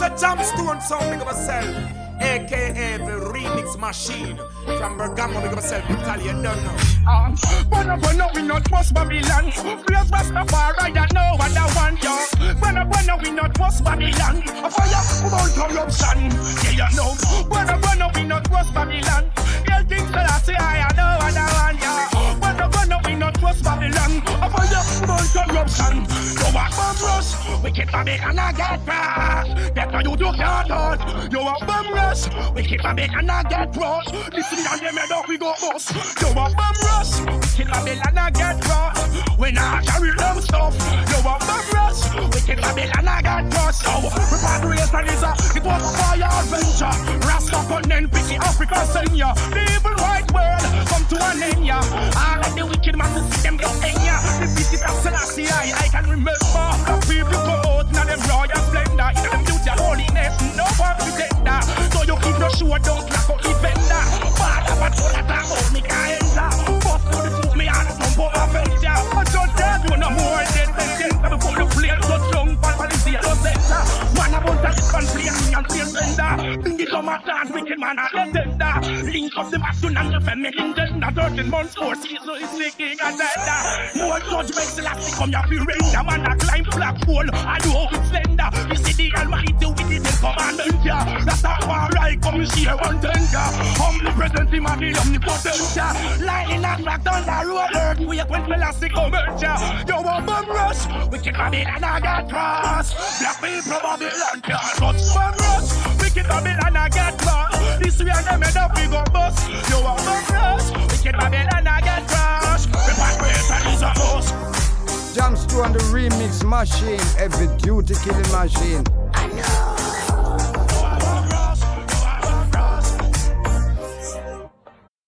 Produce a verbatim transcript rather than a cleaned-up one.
a Jamstone sound, big up yourself. A K A the remix machine. From Bergamo, big up yourself. Italy, you don't know. Um, when I when we not post Babylon, please Rastafari, I know what I want, yo. When I when we not post Babylon, a fire about corruption, yeah you know. When I when we not post Babylon, girl things that I say I know what I want, yo. When I when we not post Babylon, a fire about corruption. So what bomb rush, wicked Babylon I get back. That's why you do can't touch. You a bomb rush, wicked Babylon I get cross. This is the end of we go boss. You a bomb rush, wicked Babylon I get cross. When I carry them stuff, you a bomb rush, wicked Babylon I get cross. So we part race and it's a, it was a fire adventure. Rasta continent, picky Africa senior. The evil white world come to an end, yeah. All of the wicked man to see them go in, yeah. The visit of Selassie, I, I can remember the people come out in them royal splendor. In them beauty and holiness, no one pretender. So you keep your shoe, don't clap up the vendor. Father, but all that time, hold me can't enter. Bust to the truth, me and some poor offense, yeah. I don't tell you no more than the center. Before you play, so strong, but policy, I don't center. Man, I want that can play me and play vendor. Think it come at dance, wicked man, I don't tender. Link up the masculine and the feminine gender. thirteen months, four seasons, is making a tender. More judgments, elastic, come here, be render. Man, I climb black hole, I do how it's slender. You see the Almighty with it in commandment, yeah. That's how I like, come share one tender. Omnipresent, him and the omnipotent, yeah. Lightning and back down the road, earthquake when elastic come out, yeah. You want bomb rush, wicked Babylon, I got cross. Black people, Babylon, can't touch bomb rush. Wicked Babylon, I got cross. This way and them head up, we go bust. You want bomb rush, wicked Babylon, I got cross. Repatriation is a must. Jamstone the remix machine, every duty killing machine. I know.